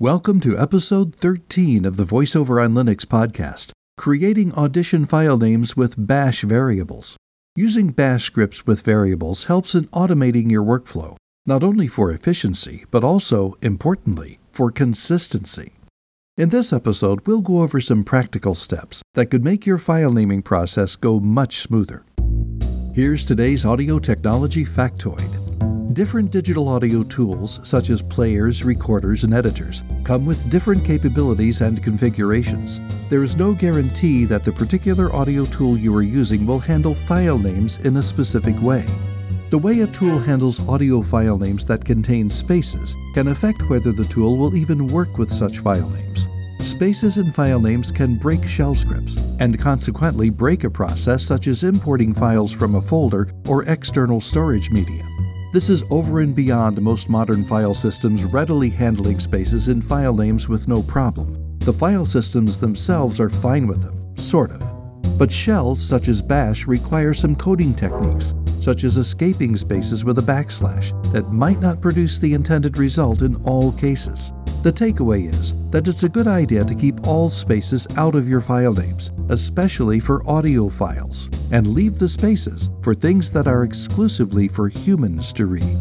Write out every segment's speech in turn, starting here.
Welcome to episode 13 of the VoiceOver on Linux podcast, Creating Audition File Names with Bash Variables. Using Bash scripts with variables helps in automating your workflow, not only for efficiency, but also, importantly, for consistency. In this episode, we'll go over some practical steps that could make your file naming process go much smoother. Here's today's audio technology factoid. Different digital audio tools, such as players, recorders, and editors, come with different capabilities and configurations. There is no guarantee that the particular audio tool you are using will handle file names in a specific way. The way a tool handles audio file names that contain spaces can affect whether the tool will even work with such file names. Spaces in file names can break shell scripts, and consequently break a process such as importing files from a folder or external storage media. This is over and beyond most modern file systems readily handling spaces in file names with no problem. The file systems themselves are fine with them, sort of. But shells such as Bash require some coding techniques, such as escaping spaces with a backslash, that might not produce the intended result in all cases. The takeaway is that it's a good idea to keep all spaces out of your file names, especially for audio files, and leave the spaces for things that are exclusively for humans to read.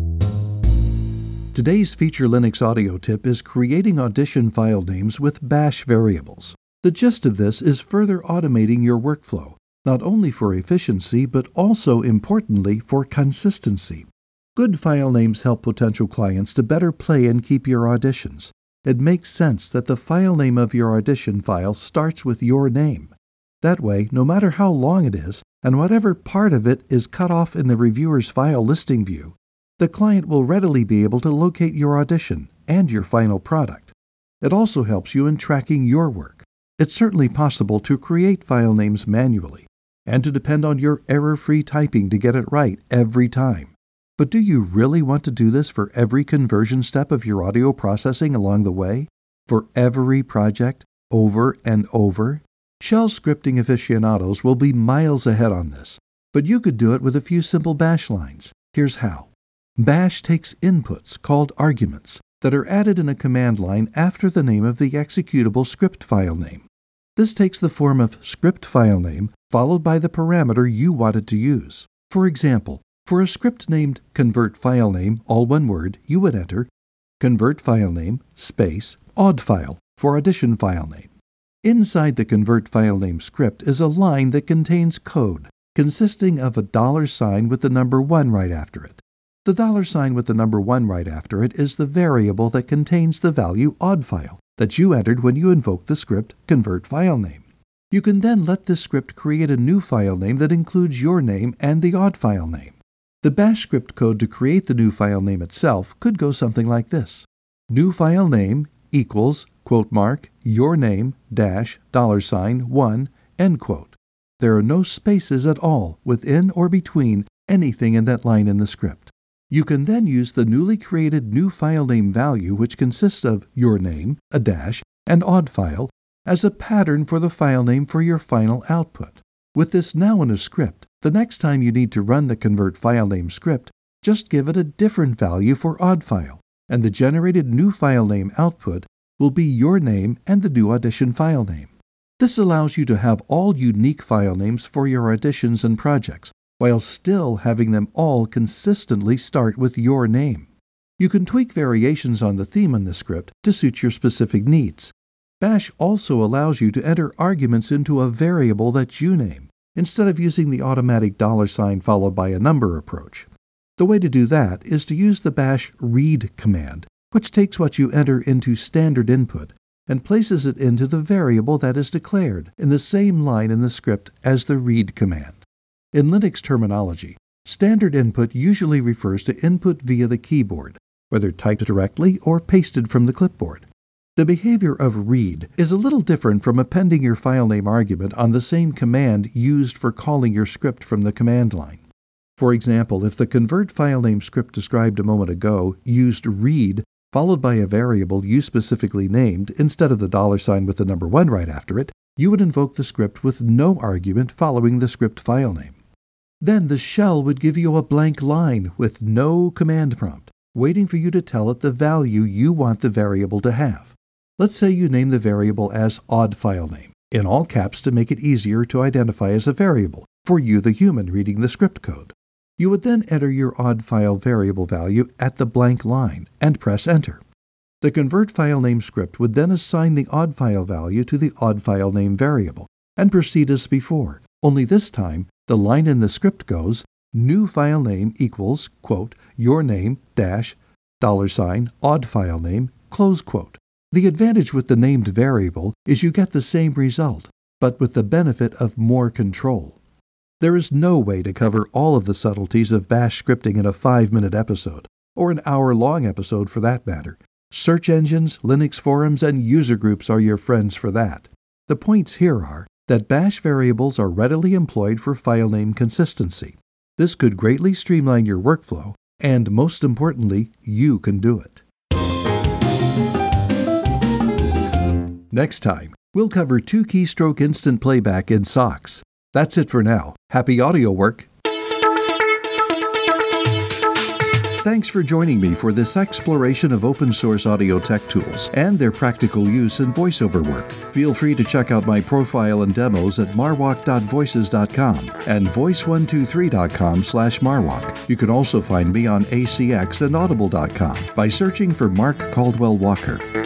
Today's Feature Linux audio tip is creating audition file names with Bash variables. The gist of this is further automating your workflow, not only for efficiency, but also, importantly, for consistency. Good file names help potential clients to better play and keep your auditions. It makes sense that the file name of your audition file starts with your name. That way, no matter how long it is, and whatever part of it is cut off in the reviewer's file listing view, the client will readily be able to locate your audition and your final product. It also helps you in tracking your work. It's certainly possible to create file names manually, and to depend on your error-free typing to get it right every time. But do you really want to do this for every conversion step of your audio processing along the way? For every project, over and over? Shell scripting aficionados will be miles ahead on this, but you could do it with a few simple Bash lines. Here's how. Bash takes inputs, called arguments, that are added in a command line after the name of the executable script file name. This takes the form of script file name followed by the parameter you want it to use. For example, for a script named convert file name, all one word, you would enter convert file name space aud file for audition file name. Inside the convert file name script is a line that contains code consisting of a $sign with the number 1 right after it. The $sign with the number 1 right after it is the variable that contains the value aud file that you entered when you invoked the script convert file name. You can then let this script create a new file name that includes your name and the aud file name. The Bash script code to create the new file name itself could go something like this. New file name equals, quote mark, your name dash $1, end quote. There are no spaces at all within or between anything in that line in the script. You can then use the newly created new file name value, which consists of your name, a dash, and aud file, as a pattern for the file name for your final output. With this now in a script, the next time you need to run the convert file name script, just give it a different value for aud file, and the generated new file name output will be your name and the new audition file name. This allows you to have all unique file names for your auditions and projects, while still having them all consistently start with your name. You can tweak variations on the theme in the script to suit your specific needs. Bash also allows you to enter arguments into a variable that you name, instead of using the automatic $sign followed by a number approach. The way to do that is to use the Bash read command, which takes what you enter into standard input and places it into the variable that is declared in the same line in the script as the read command. In Linux terminology, standard input usually refers to input via the keyboard, whether typed directly or pasted from the clipboard. The behavior of read is a little different from appending your file name argument on the same command used for calling your script from the command line. For example, if the convert file name script described a moment ago used read followed by a variable you specifically named instead of the $sign with the number 1 right after it, you would invoke the script with no argument following the script file name. Then the shell would give you a blank line with no command prompt, waiting for you to tell it the value you want the variable to have. Let's say you name the variable as odd file name, in all caps to make it easier to identify as a variable for you, the human reading the script code. You would then enter your odd file variable value at the blank line and press Enter. The convert file name script would then assign the odd file value to the odd file name variable and proceed as before, only this time the line in the script goes new file name equals, quote, your name dash $ odd file name, close quote. The advantage with the named variable is you get the same result, but with the benefit of more control. There is no way to cover all of the subtleties of Bash scripting in a 5-minute episode, or an hour-long episode for that matter. Search engines, Linux forums, and user groups are your friends for that. The points here are that Bash variables are readily employed for file name consistency. This could greatly streamline your workflow, and most importantly, you can do it. Next time, we'll cover 2 keystroke instant playback in SOX. That's it for now. Happy audio work! Thanks for joining me for this exploration of open source audio tech tools and their practical use in voiceover work. Feel free to check out my profile and demos at marwalk.voices.com and voice123.com/marwalk. You can also find me on ACX and audible.com by searching for Mark Caldwell Walker.